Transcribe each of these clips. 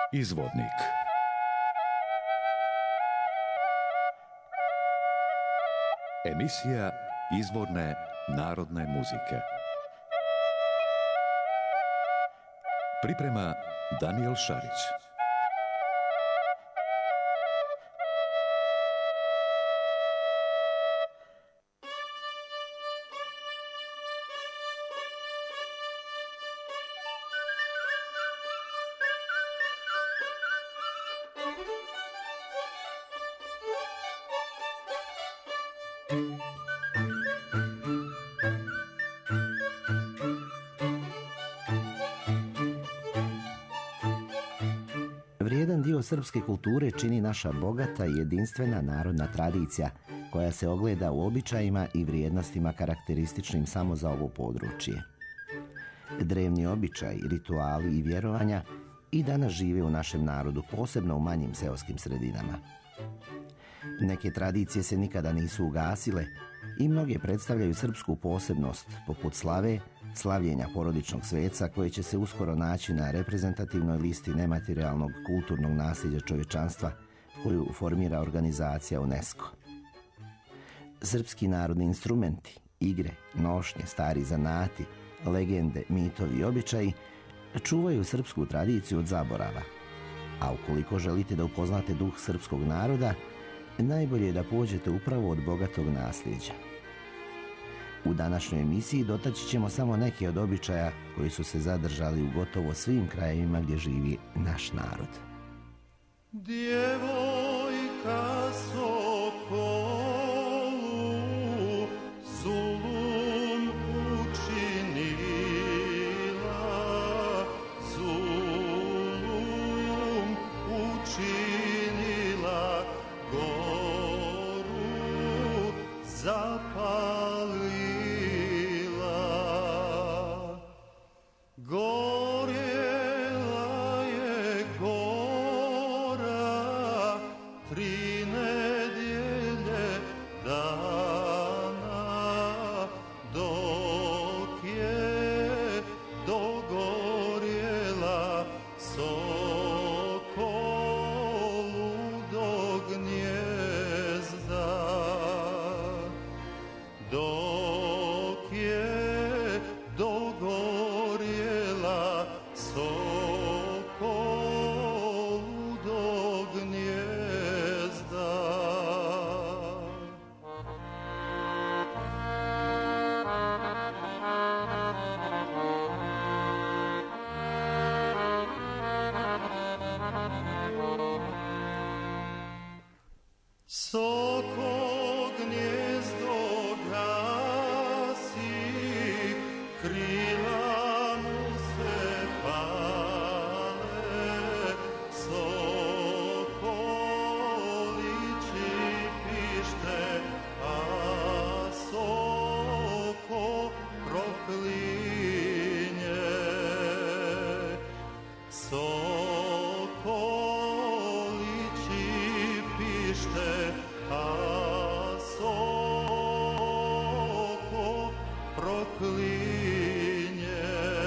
Izvodnik. Emisija izvorne narodne muzike. Priprema Danijel Šarić. Vrijedan dio srpske kulture čini naša bogata i jedinstvena narodna tradicija, koja se ogleda u običajima i vrijednostima karakterističnim samo za ovo područje. Drevni običaji, rituali i vjerovanja i danas žive u našem narodu, posebno u manjim seoskim sredinama. Neke tradicije se nikada nisu ugasile i mnoge predstavljaju srpsku posebnost, poput slave, slavljenja porodičnog sveca koje će se uskoro naći na reprezentativnoj listi nematerijalnog kulturnog nasljeđa čovječanstva koju formira organizacija UNESCO. Srpski narodni instrumenti, igre, nošnje, stari zanati, legende, mitovi i običaji čuvaju srpsku tradiciju od zaborava. A ukoliko želite da upoznate duh srpskog naroda, najbolje je da pođete upravo od bogatog nasljeđa. U današnjoj emisiji dotaći ćemo samo neke od običaja koji su se zadržali u gotovo svim krajevima gdje živi naš narod. Djevojka Sokolu zulum učinila, zulum učinila, goru zapalila. Gorjela je gora 3 nedjelje dana, dok je dogorjela Sokolu do gnjezda, dok je dogorjela Sokolu do gnjezda. Soko gnjezdo gasi, krila mu se pale, sokolići pište, a soko proklinje. Sokolići pište, a soko proklinje.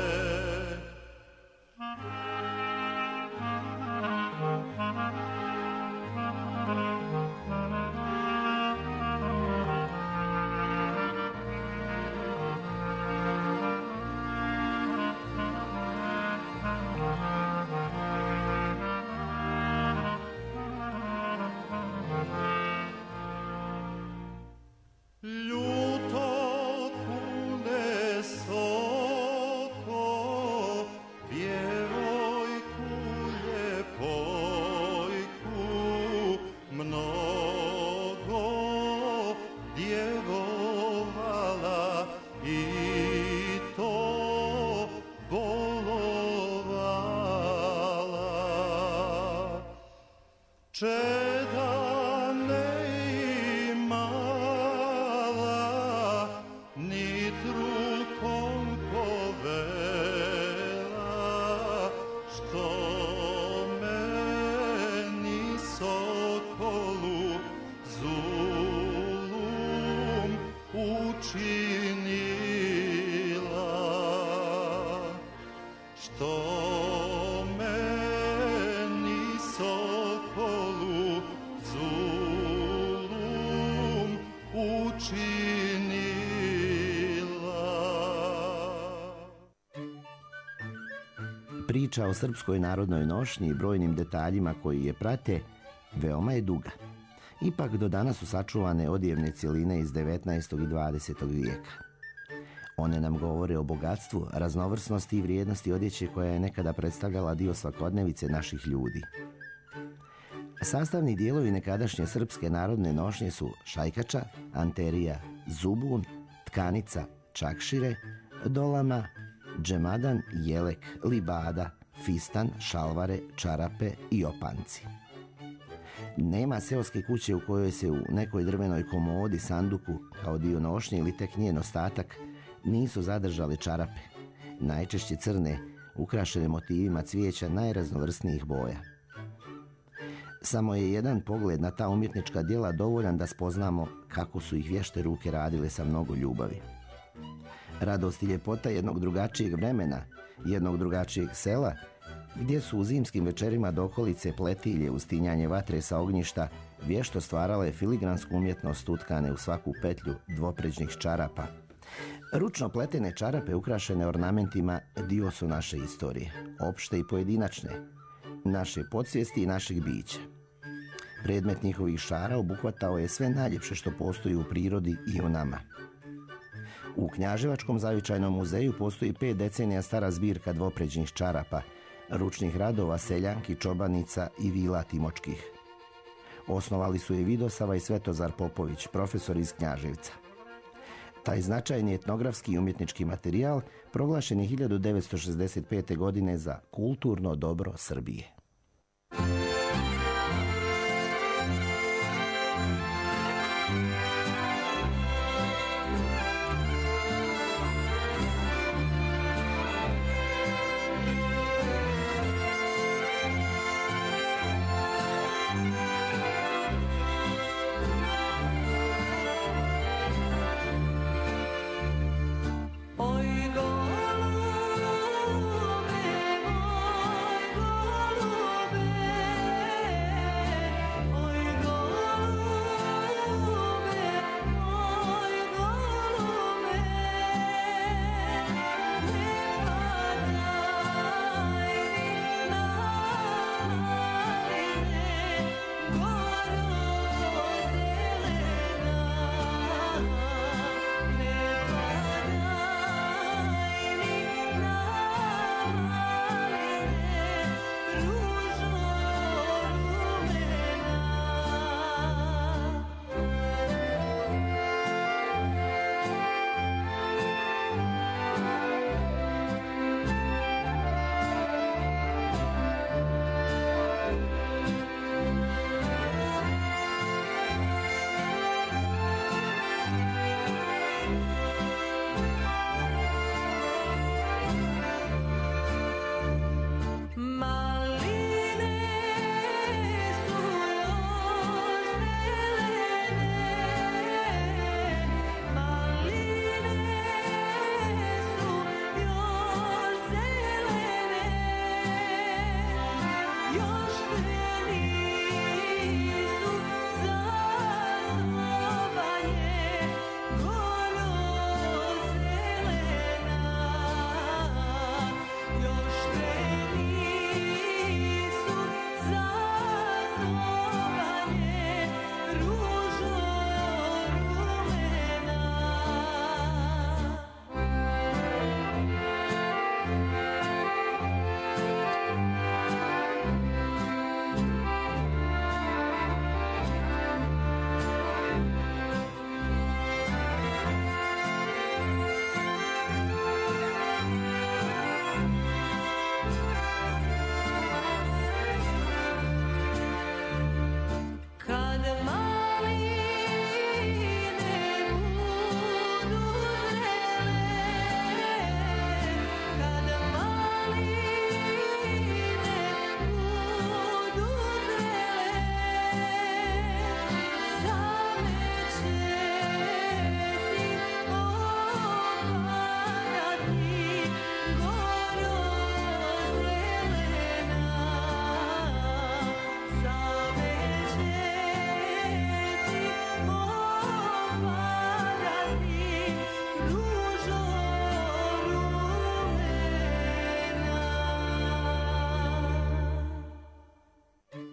Ljuto kune soko, djevojku ljepojku, mnogo djevovala i to bolovala. Čeda ne imala, nit rukom povela, što meni Sokolu zulum učinila, što meni Priča o srpskoj narodnoj nošnji i brojnim detaljima koji je prate veoma je duga. Ipak do danas su sačuvane odjevne cjeline iz 19. i 20. vijeka. One nam govore o bogatstvu, raznovrsnosti i vrijednosti odjeće koja je nekada predstavljala dio svakodnevice naših ljudi. Sastavni dijelovi nekadašnje srpske narodne nošnje su šajkača, anterija, zubun, tkanica, čakšire, dolama, džemadan, jelek, libada, fistan, šalvare, čarape i opanci. Nema seoske kuće u kojoj se u nekoj drvenoj komodi, sanduku, kao dio nošnje ili tek njen ostatak, nisu zadržali čarape, najčešće crne, ukrašene motivima cvijeća najraznovrsnijih boja. Samo je jedan pogled na ta umjetnička djela dovoljan da spoznamo kako su ih vješte ruke radile sa mnogo ljubavi. Radost i ljepota jednog drugačijeg vremena, jednog drugačijeg sela, gdje su u zimskim večerima do okolice pletilje uz tinjanje vatre sa ognjišta vješto stvarale filigransku umjetnost utkane u svaku petlju dvopređnih čarapa. Ručno pletene čarape ukrašene ornamentima dio su naše istorije, opšte i pojedinačne, naše podsvijesti i našeg bića. Predmet njihovih šara obuhvatao je sve najljepše što postoji u prirodi i u nama. U Knjaževačkom zavičajnom muzeju postoji 5 decenija stara zbirka dvopređnih čarapa, ručnih radova seljanki, čobanica i vila timočkih. Osnovali su je Vidosava i Svetozar Popović, profesor iz Knjaževca. Taj značajni etnografski i umjetnički materijal proglašen je 1965. godine za kulturno dobro Srbije. Oj golube,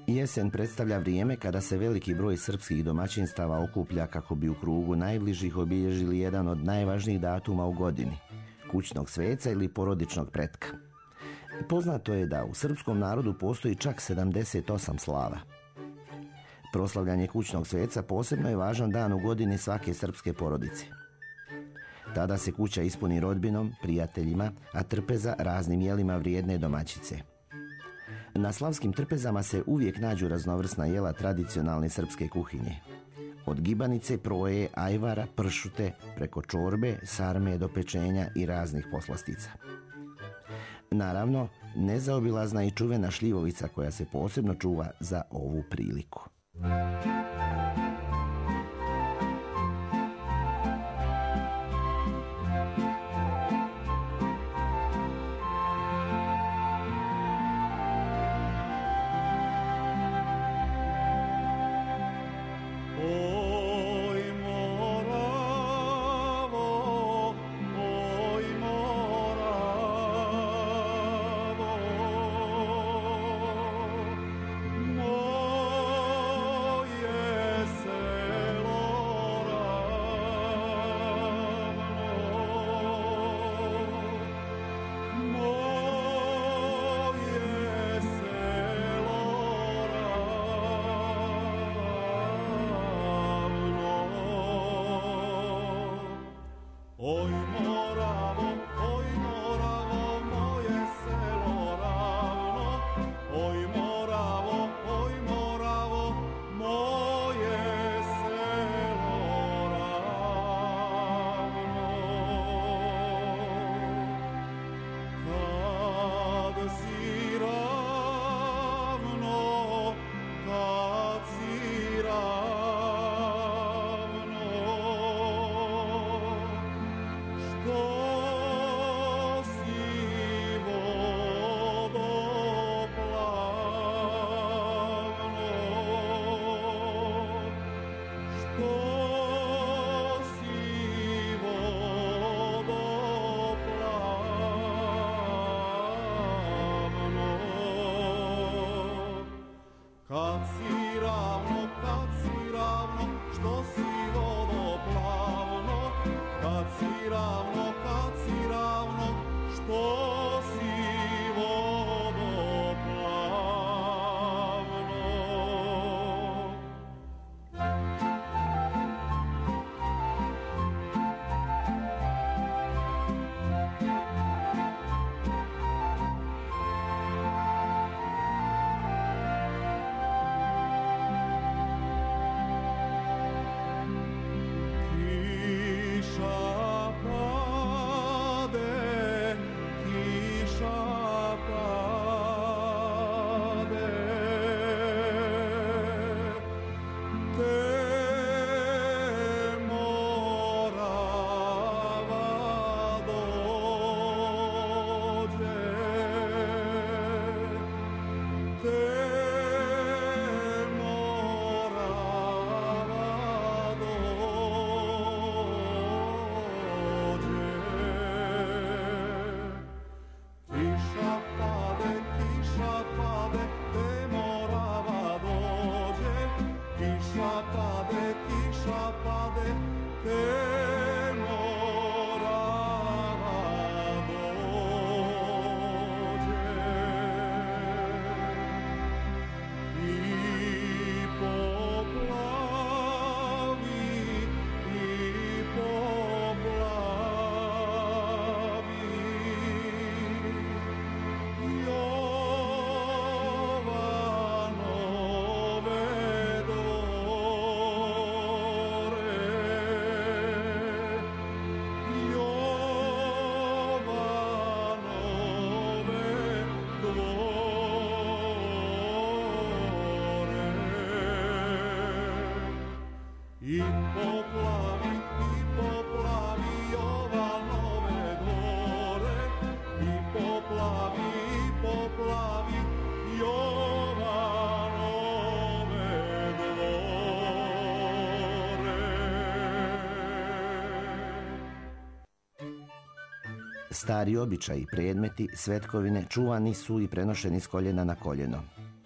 Jesen predstavlja vrijeme kada se veliki broj srpskih domaćinstava okuplja kako bi u krugu najbližih obilježili jedan od najvažnijih datuma u godini, kućnog sveca ili porodičnog pretka. Poznato je da u srpskom narodu postoji čak 78 slava. Proslavljanje kućnog sveca posebno je važan dan u godini svake srpske porodice. Tada se kuća ispuni rodbinom, prijateljima, a trpeza raznim jelima vrijedne domaćice. Na slavskim trpezama se uvijek nađu raznovrsna jela tradicionalne srpske kuhinje. Od gibanice, proje, ajvara, pršute, preko čorbe, sarme do pečenja i raznih poslastica. Naravno, nezaobilazna i čuvena šljivovica koja se posebno čuva za ovu priliku. Stari običaji, predmeti, svetkovine čuvani su i prenošeni s koljena na koljeno.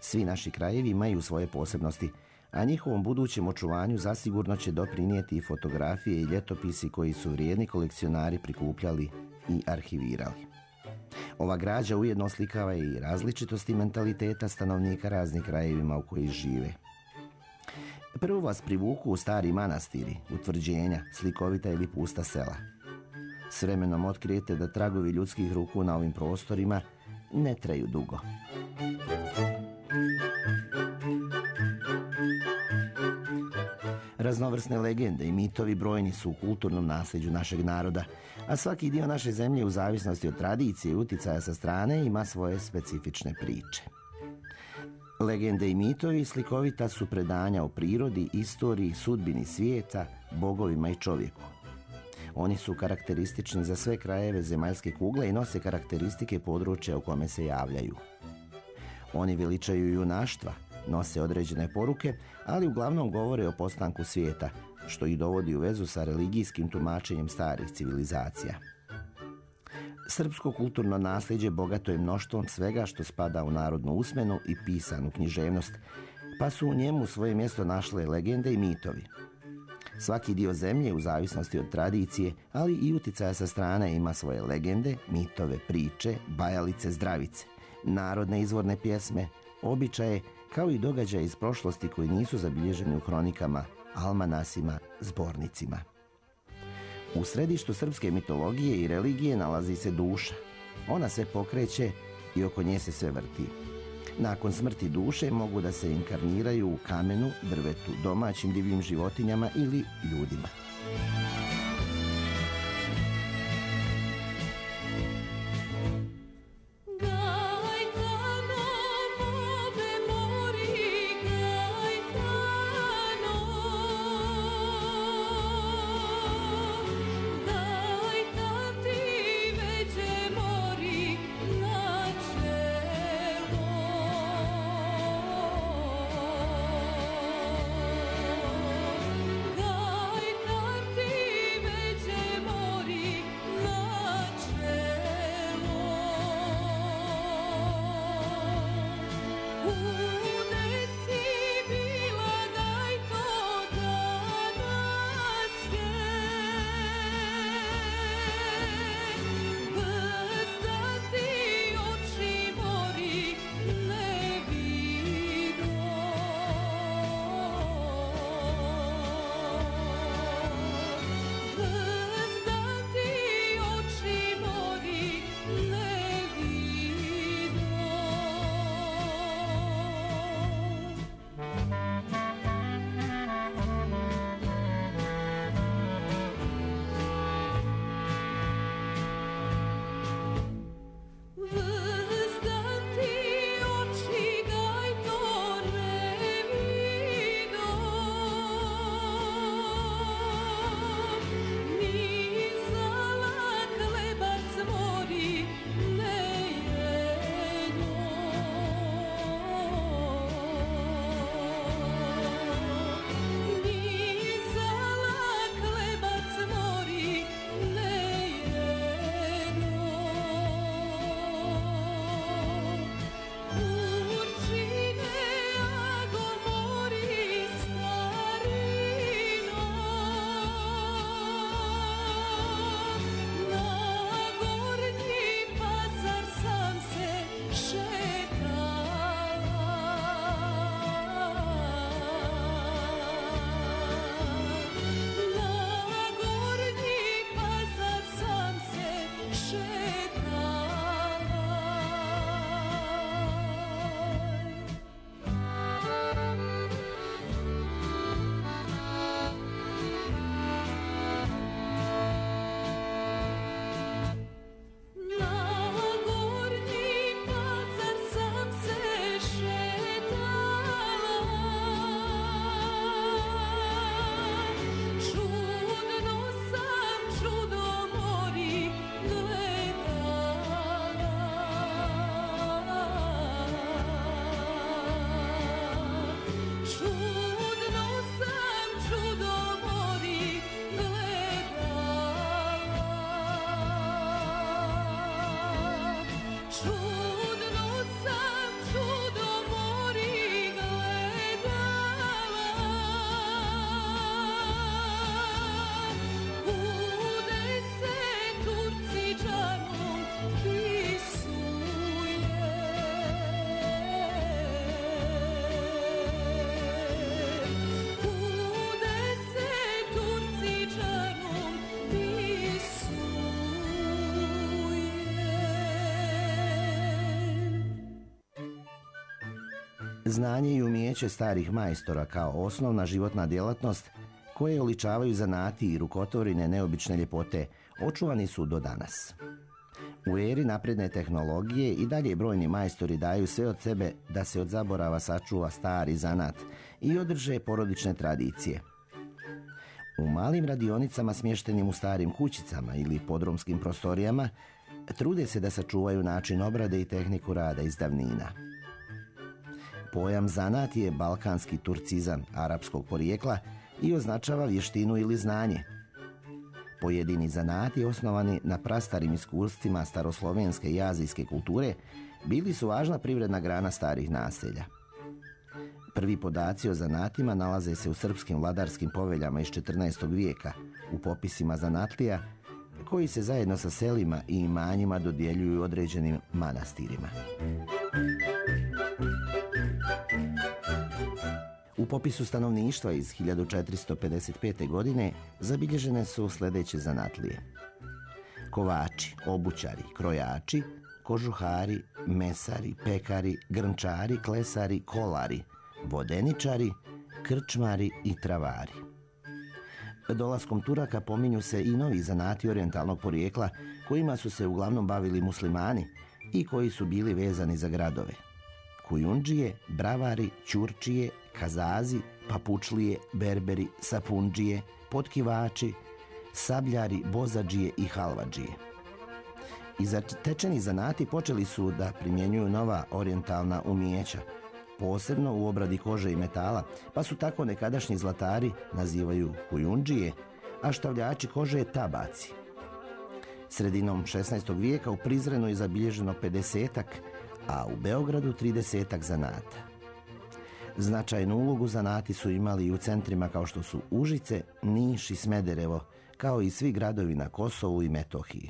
Svi naši krajevi imaju svoje posebnosti, a njihovom budućem očuvanju zasigurno će doprinijeti i fotografije i ljetopisi koji su vrijedni kolekcionari prikupljali i arhivirali. Ova građa ujedno oslikava i različitosti mentaliteta stanovnika raznih krajevima u koji žive. Prvo vas privuku u stari manastiri, utvrđenja, slikovita ili pusta sela. S vremenom otkrijete da tragovi ljudskih ruku na ovim prostorima ne traju dugo. Raznovrsne legende i mitovi brojni su u kulturnom nasljeđu našeg naroda, a svaki dio naše zemlje u zavisnosti od tradicije i uticaja sa strane ima svoje specifične priče. Legende i mitovi slikovita su predanja o prirodi, istoriji, sudbini svijeta, bogovima i čovjeku. Oni su karakteristični za sve krajeve zemaljske kugle i nose karakteristike područja u kome se javljaju. Oni veličaju junaštva, nose određene poruke, ali uglavnom govore o postanku svijeta, što ih dovodi u vezu sa religijskim tumačenjem starih civilizacija. Srpsko kulturno nasljeđe bogato je mnoštvom svega što spada u narodnu usmenu i pisanu književnost, pa su u njemu svoje mjesto našle legende i mitovi. Svaki dio zemlje, u zavisnosti od tradicije, ali i uticaja sa strane, ima svoje legende, mitove, priče, bajalice, zdravice, narodne izvorne pjesme, običaje, kao i događaje iz prošlosti koji nisu zabilježeni u hronikama, almanasima, zbornicima. U središtu srpske mitologije i religije nalazi se duša. Ona se pokreće i oko nje se sve vrti. Nakon smrti duše mogu da se inkarniraju u kamenu, drvetu, domaćim divljim životinjama ili ljudima. Čudno sam, čudo mori Znanje i umijeće starih majstora kao osnovna životna djelatnost koje oličavaju zanati i rukotvorine neobične ljepote očuvani su do danas. U eri napredne tehnologije i dalje brojni majstori daju sve od sebe da se od zaborava sačuva stari zanat i održe porodične tradicije. U malim radionicama smještenim u starim kućicama ili podrumskim prostorijama trude se da sačuvaju način obrade i tehniku rada iz davnina. Pojam zanat je balkanski turcizam arapskog porijekla i označava vještinu ili znanje. Pojedini zanati osnovani na prastarim iskustvima staroslovenske i azijske kulture bili su važna privredna grana starih naselja. Prvi podaci o zanatima nalaze se u srpskim vladarskim poveljama iz 14. vijeka, u popisima zanatlija, koji se zajedno sa selima i imanjima dodjeljuju određenim manastirima. U popisu stanovništva iz 1455. godine zabilježene su sljedeće zanatlije: kovači, obućari, krojači, kožuhari, mesari, pekari, grnčari, klesari, kolari, vodeničari, krčmari i travari. Dolaskom Turaka pominju se i novi zanati orijentalnog porijekla kojima su se uglavnom bavili muslimani i koji su bili vezani za gradove: kujundžije, bravari, ćurčije, kazazi, papučlije, berberi, sapundžije, potkivači, sabljari, bozadžije i halvadžije. I zatečeni zanati počeli su da primjenjuju nova orijentalna umijeća, posebno u obradi kože i metala, pa su tako nekadašnji zlatari nazivaju kujundžije, a štavljači kože tabaci. Sredinom 16. vijeka u Prizrenu je zabilježeno 50-ak, a u Beogradu 30-ak zanata. Značajnu ulogu zanati su imali i u centrima kao što su Užice, Niš i Smederevo, kao i svi gradovi na Kosovu i Metohiji.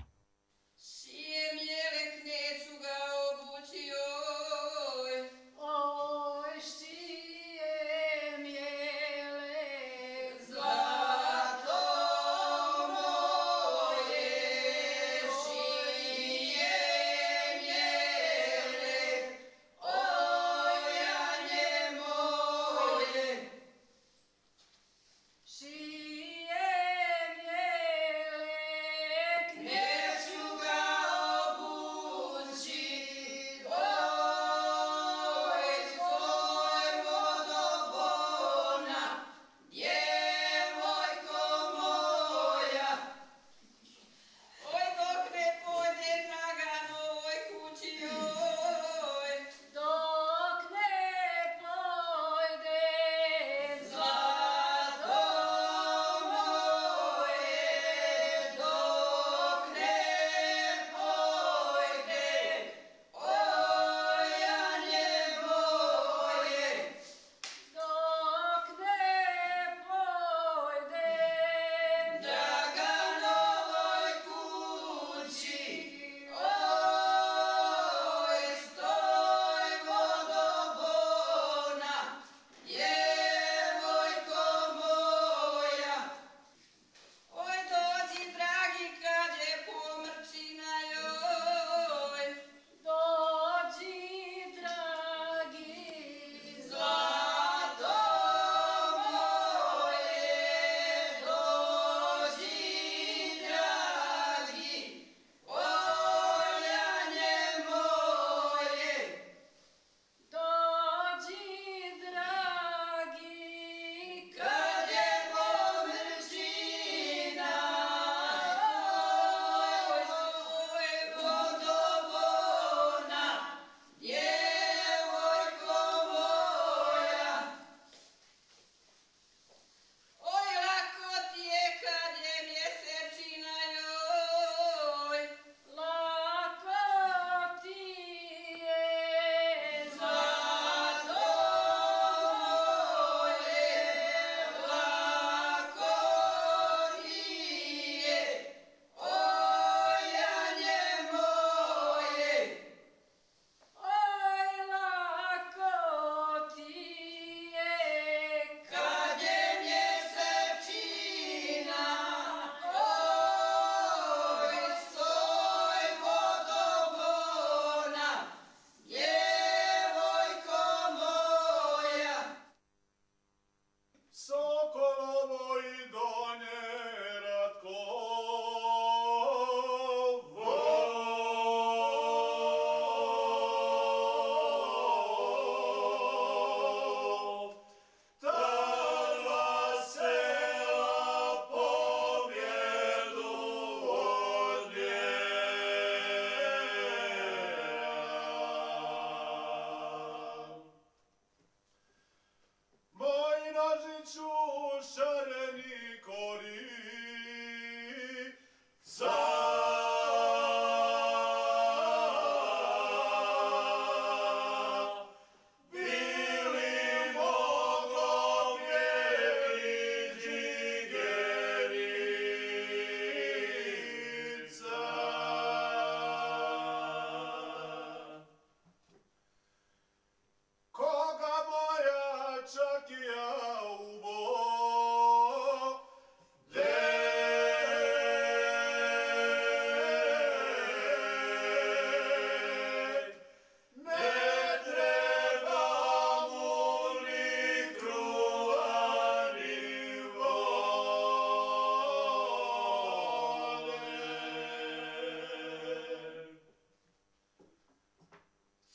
Yeah.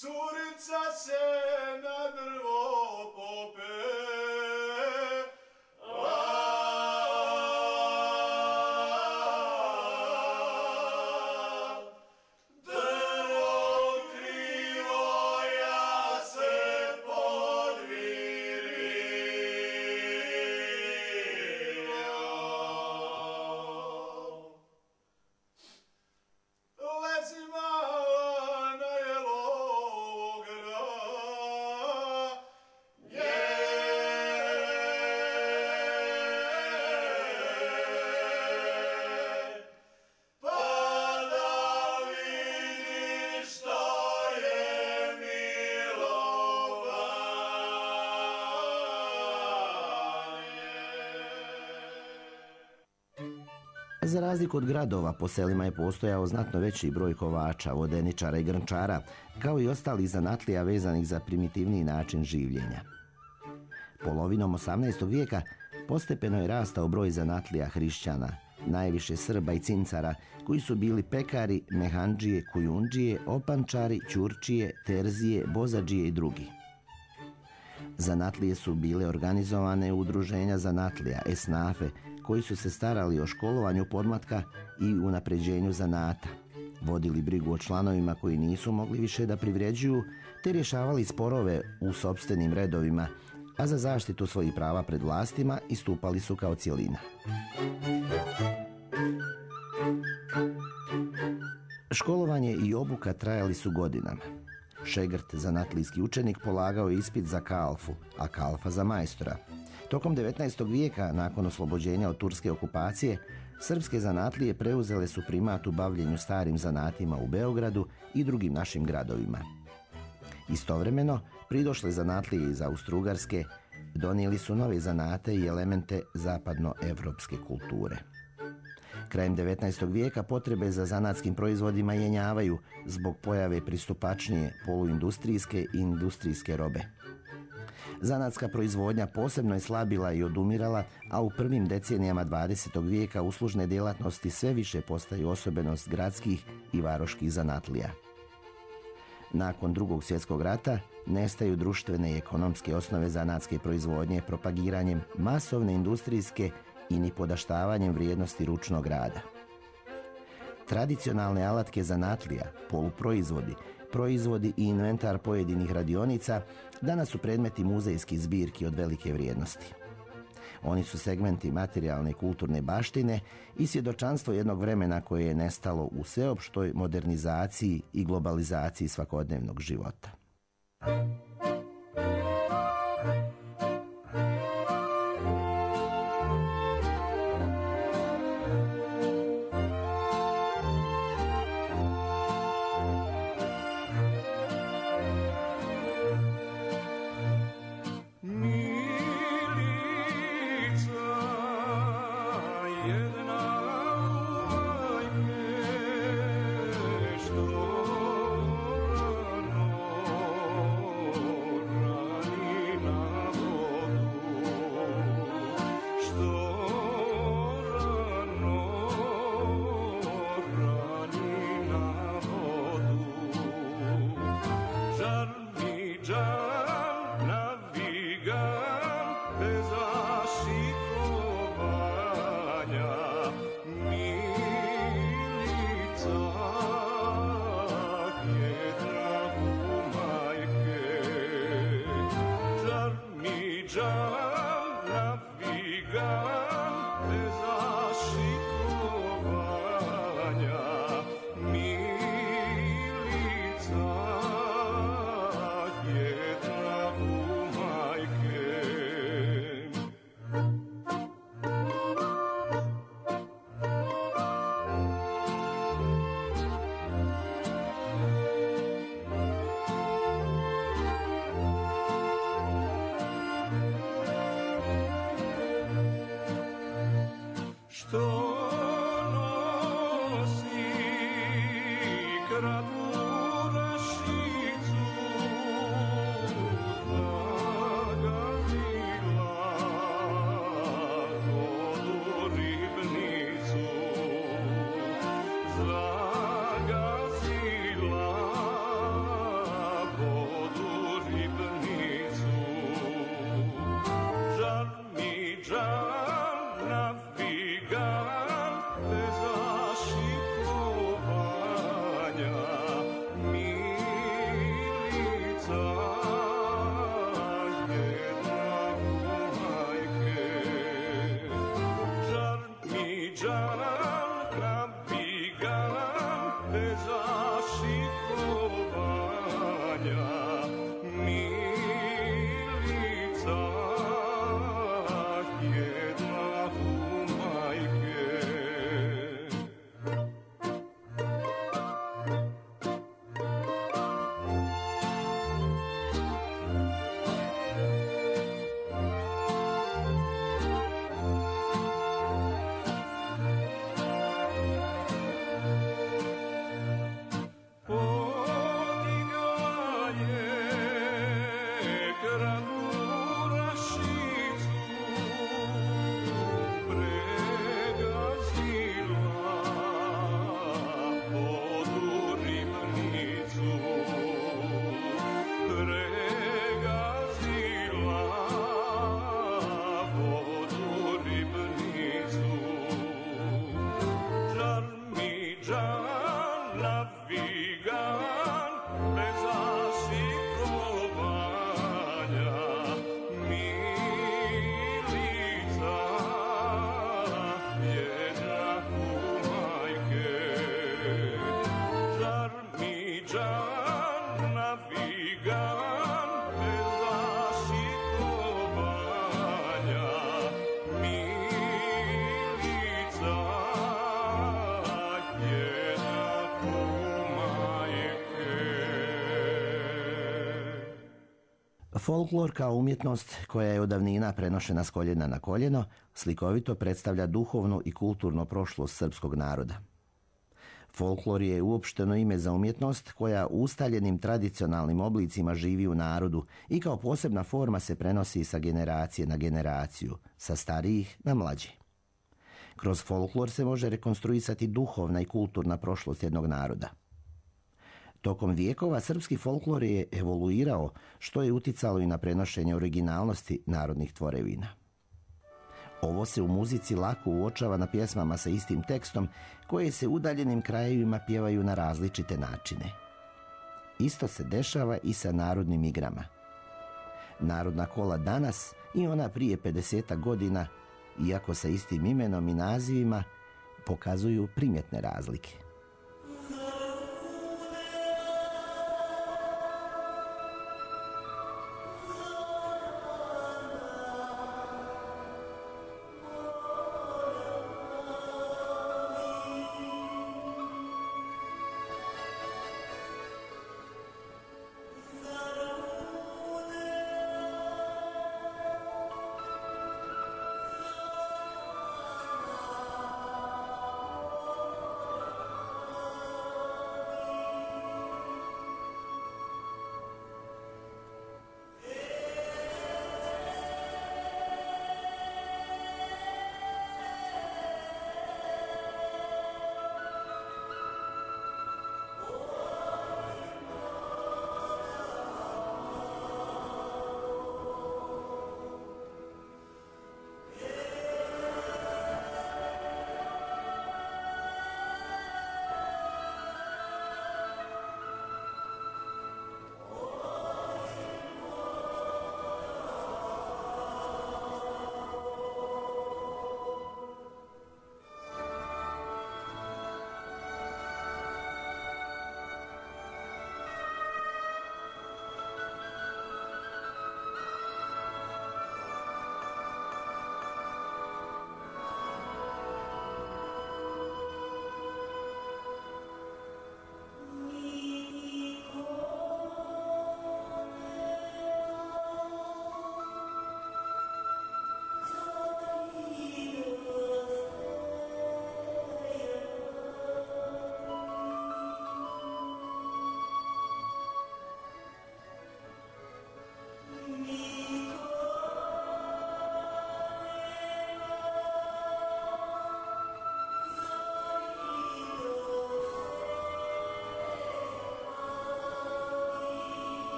curica se na drvo pope. Za razliku od gradova, po selima je postojao znatno veći broj kovača, vodeničara i grnčara, kao i ostalih zanatlija vezanih za primitivniji način življenja. Polovinom 18. vijeka postepeno je rastao broj zanatlija hrišćana, najviše Srba i cincara, koji su bili pekari, mehandžije, kujundžije, opančari, ćurčije, terzije, bozadžije i drugi. Zanatlije su bile organizovane u udruženja zanatlija, esnafe, koji su se starali o školovanju podmlatka i unapređenju zanata, vodili brigu o članovima koji nisu mogli više da privređuju, te rješavali sporove u sopstvenim redovima, a za zaštitu svojih prava pred vlastima istupali su kao cjelina. Školovanje i obuka trajali su godinama. Šegrt, zanatlijski učenik, polagao je ispit za kalfu, a kalfa za majstora. Tokom 19. vijeka, nakon oslobođenja od turske okupacije, srpske zanatlije preuzele su primat u bavljenju starim zanatima u Beogradu i drugim našim gradovima. Istovremeno, pridošle zanatlije iz Austro-Ugarske donijeli su nove zanate i elemente zapadnoevropske kulture. Krajem 19. vijeka potrebe za zanatskim proizvodima jenjavaju zbog pojave pristupačnije poluindustrijske i industrijske robe. Zanatska proizvodnja posebno je slabila i odumirala, a u prvim decenijama 20. vijeka uslužne djelatnosti sve više postaju osobenost gradskih i varoških zanatlija. Nakon Drugog svjetskog rata nestaju društvene i ekonomske osnove zanatske proizvodnje propagiranjem masovne industrijske i nipodaštavanjem vrijednosti ručnog rada. Tradicionalne alatke zanatlija, poluproizvodi, proizvodi i inventar pojedinih radionica danas su predmeti muzejskih zbirki od velike vrijednosti. Oni su segmenti materijalne i kulturne baštine i svjedočanstvo jednog vremena koje je nestalo u sveopštoj modernizaciji i globalizaciji svakodnevnog života. Folklor kao umjetnost koja je od davnina prenošena s koljena na koljeno slikovito predstavlja duhovnu i kulturnu prošlost srpskog naroda. Folklor je uopšteno ime za umjetnost koja u ustaljenim tradicionalnim oblicima živi u narodu i kao posebna forma se prenosi sa generacije na generaciju, sa starijih na mlađe. Kroz folklor se može rekonstruisati duhovna i kulturna prošlost jednog naroda. Tokom vijekova srpski folklor je evoluirao, što je uticalo i na prenošenje originalnosti narodnih tvorevina. Ovo se u muzici lako uočava na pjesmama sa istim tekstom koje se u udaljenim krajevima pjevaju na različite načine. Isto se dešava i sa narodnim igrama. Narodna kola danas i ona prije 50 godina, iako sa istim imenom i nazivima, pokazuju primjetne razlike.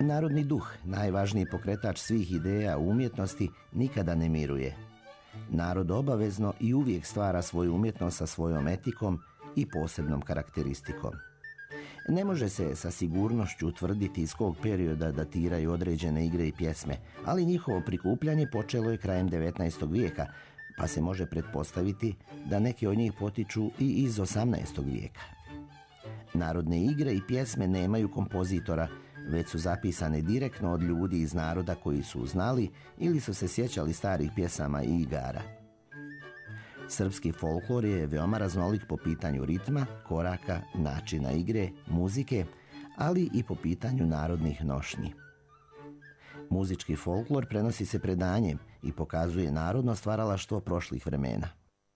Narodni duh, najvažniji pokretač svih ideja u umjetnosti, nikada ne miruje. Narod obavezno i uvijek stvara svoju umjetnost sa svojom etikom i posebnom karakteristikom. Ne može se sa sigurnošću utvrditi iz kog perioda datiraju određene igre i pjesme, ali njihovo prikupljanje počelo je krajem 19. vijeka, pa se može pretpostaviti da neke od njih potiču i iz 18. vijeka. Narodne igre i pjesme nemaju kompozitora, već su zapisane direktno od ljudi iz naroda koji su znali ili su se sjećali starih pjesama i igara. Srpski folklor je veoma raznolik po pitanju ritma, koraka, načina igre, muzike, ali i po pitanju narodnih nošnji. Muzički folklor prenosi se predanjem i pokazuje narodno stvaralaštvo prošlih vremena.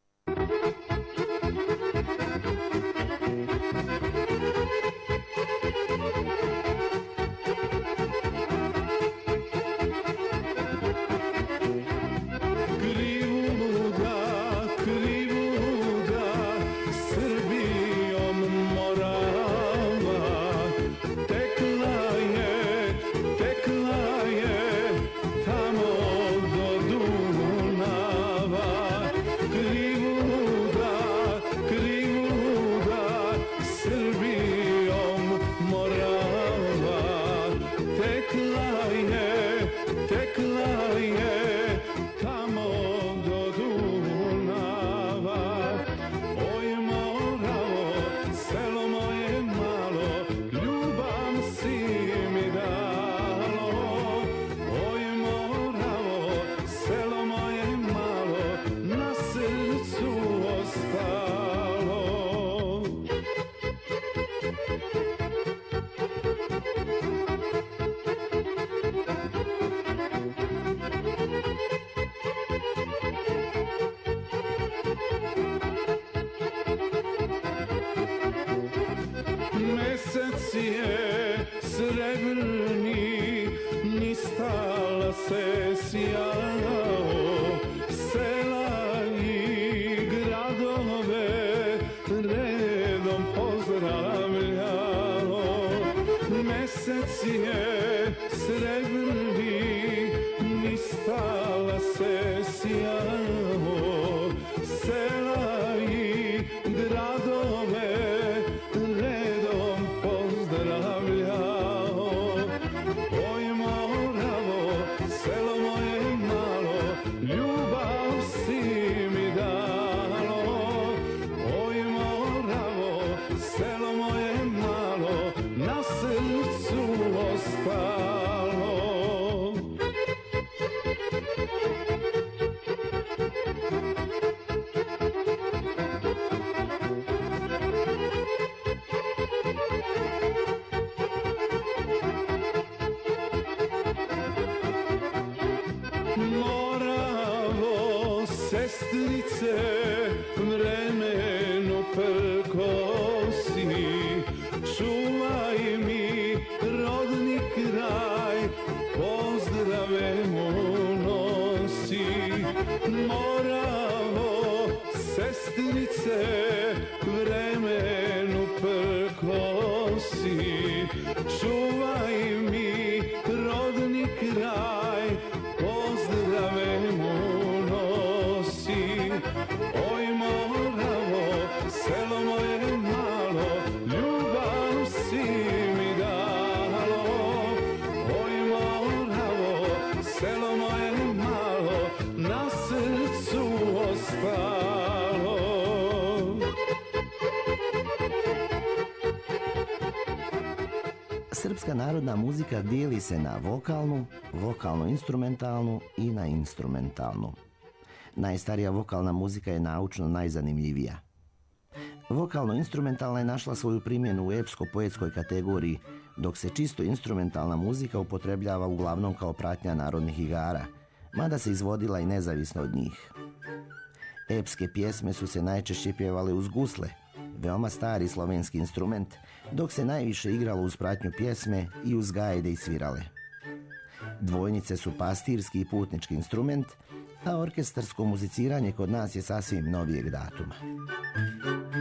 Mesec je srebrni, ni stala se sjajao, sela i gradove redom pozdravljao. Mesec je srebrni, ni stala se sjajao, sela i gradove redom pozdravljao. Oj Moravo, selo moje malo, ljubav si mi dalo. Oj Moravo, selo moje malo, na srcu ostalo. Moravo, sestrice, vremenu prkosi, čuvaj mi rodni kraj, pozdrave mu nosi. Moravo, sestrice, vremenu prkosi, čuvaj mi rodni kraj, pozdrave mu nosi. Oj Moravo, selo moje malo, ljubav si mi dalo. Oj Moravo, selo moje malo, na srcu ostalo. Srpska narodna muzika dijeli se na vokalnu, vokalno-instrumentalnu i na instrumentalnu. Najstarija vokalna muzika je naučno najzanimljivija. Vokalno-instrumentalna je našla svoju primjenu u epsko-poetskoj kategoriji, dok se čisto instrumentalna muzika upotrebljava uglavnom kao pratnja narodnih igara, mada se izvodila i nezavisno od njih. Epske pjesme su se najčešće pjevale uz gusle, veoma stari slovenski instrument, dok se najviše igralo uz pratnju pjesme i uz gajde i svirale. Dvojnice su pastirski i putnički instrument, a orkestarsko muziciranje kod nas je sasvim novijeg datuma.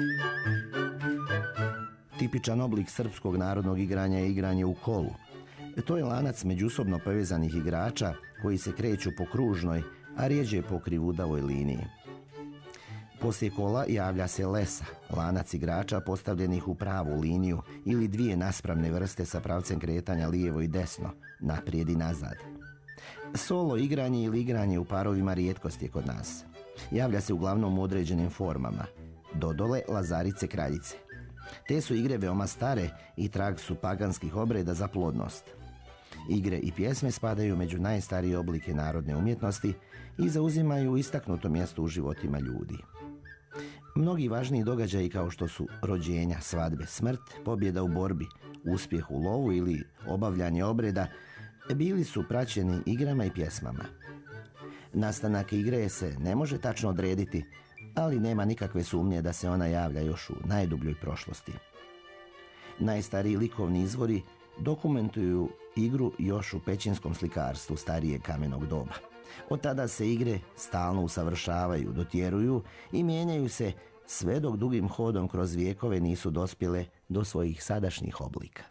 Tipičan oblik srpskog narodnog igranja je igranje u kolu. To je lanac međusobno povezanih igrača koji se kreću po kružnoj, a rijeđe po krivudavoj liniji. Poslije kola javlja se lesa, lanac igrača postavljenih u pravu liniju ili dvije naspravne vrste sa pravcem kretanja lijevo i desno, naprijed i nazad. Solo igranje ili igranje u parovima rijetkost je kod nas. Javlja se uglavnom u određenim formama. Dodole, lazarice, kraljice. Te su igre veoma stare i trag su paganskih obreda za plodnost. Igre i pjesme spadaju među najstarije oblike narodne umjetnosti i zauzimaju istaknuto mjesto u životima ljudi. Mnogi važniji događaji kao što su rođenja, svadbe, smrt, pobjeda u borbi, uspjeh u lovu ili obavljanje obreda bili su praćeni igrama i pjesmama. Nastanak igre se ne može tačno odrediti, ali nema nikakve sumnje da se ona javlja još u najdubljoj prošlosti. Najstariji likovni izvori dokumentuju igru još u pećinskom slikarstvu starijeg kamenog doba. Od tada se igre stalno usavršavaju, dotjeruju i mijenjaju se sve dok dugim hodom kroz vijekove nisu dospjele do svojih sadašnjih oblika.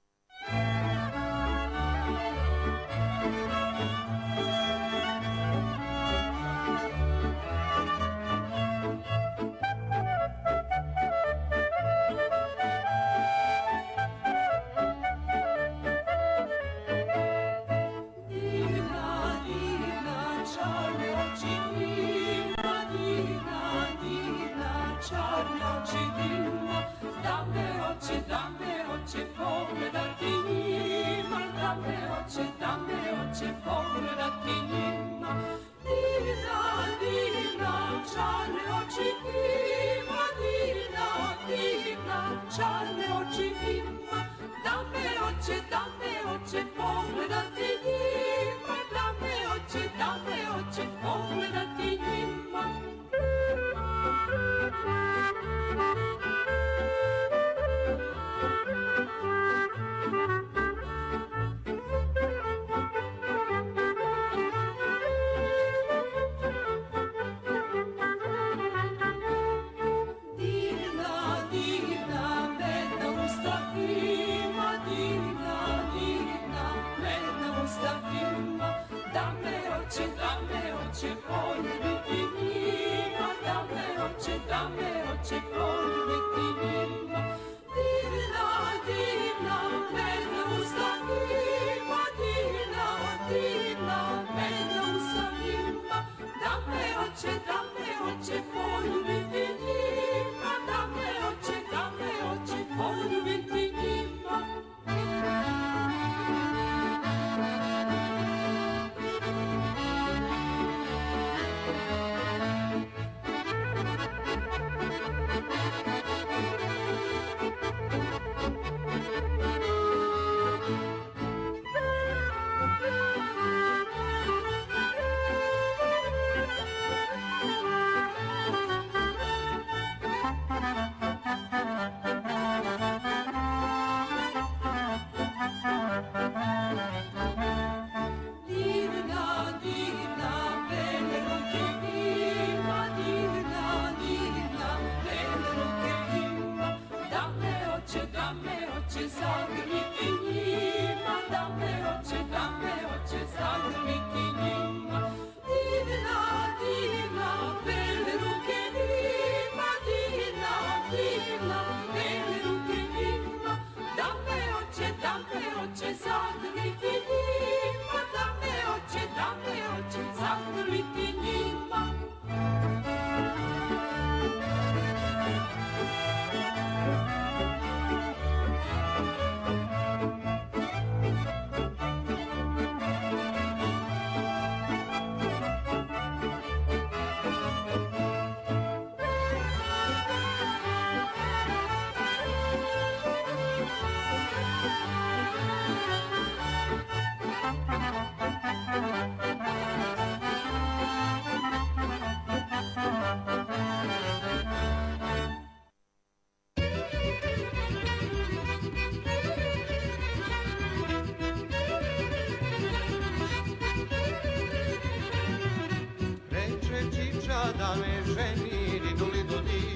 da me ženi diduli dudi,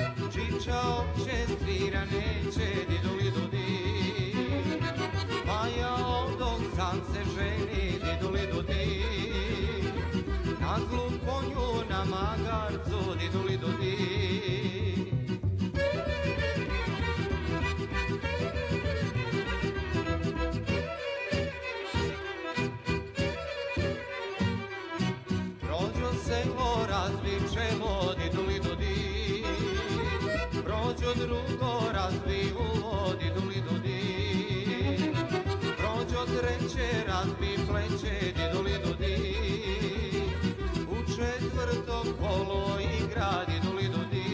čiča orkestrira neće diduli dudi, pa selo razbi čelo, diduli dudi. Prođo drugo razbi uvo, diduli dudi. Prođo treće razbi pleće, diduli dudi. U četvrto kolo igra, diduli dudi.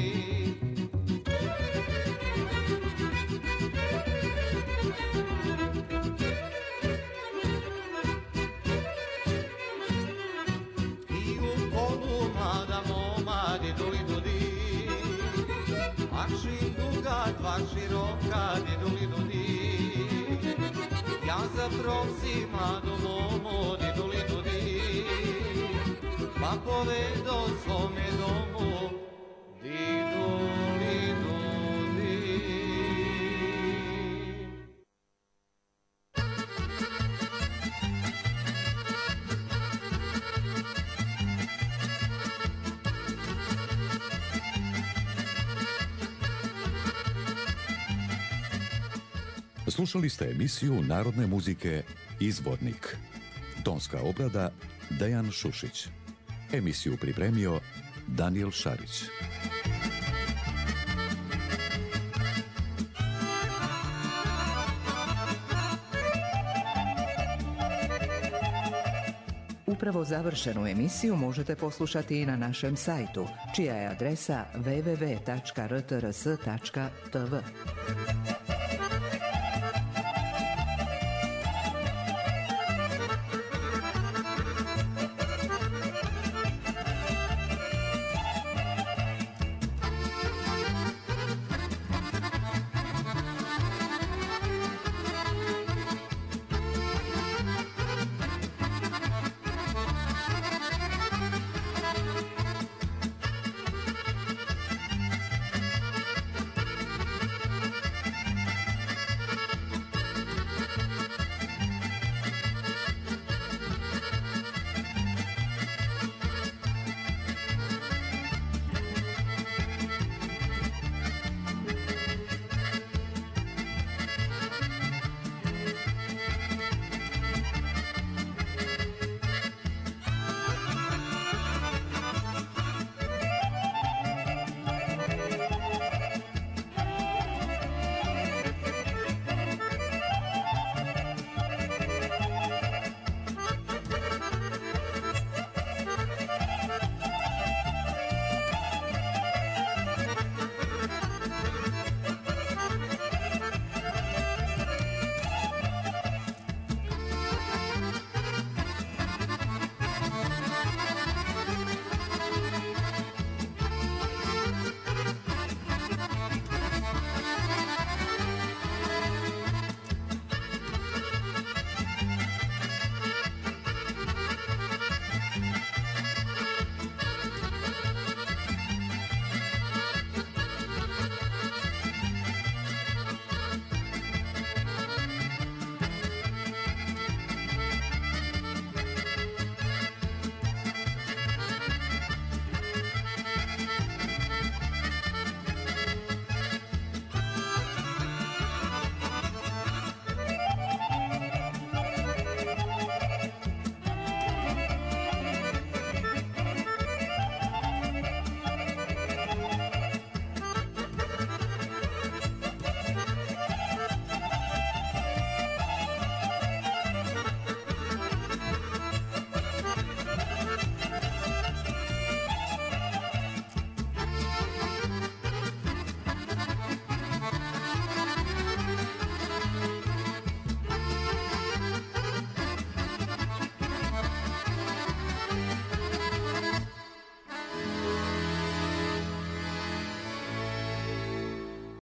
Diduli dudi, aršin duga, dva široka, diduli dudi. Ja zaprosi mladu momu, diduli dudi, pa povedo svome domu, diduli dudi. Slušali ste emisiju narodne muzike Izvornik. Tonska obrada Dejan Šušić. Emisiju pripremio Daniel Šarić. Upravo završenu emisiju možete poslušati i na našem sajtu, čija je adresa www.rtrs.tv.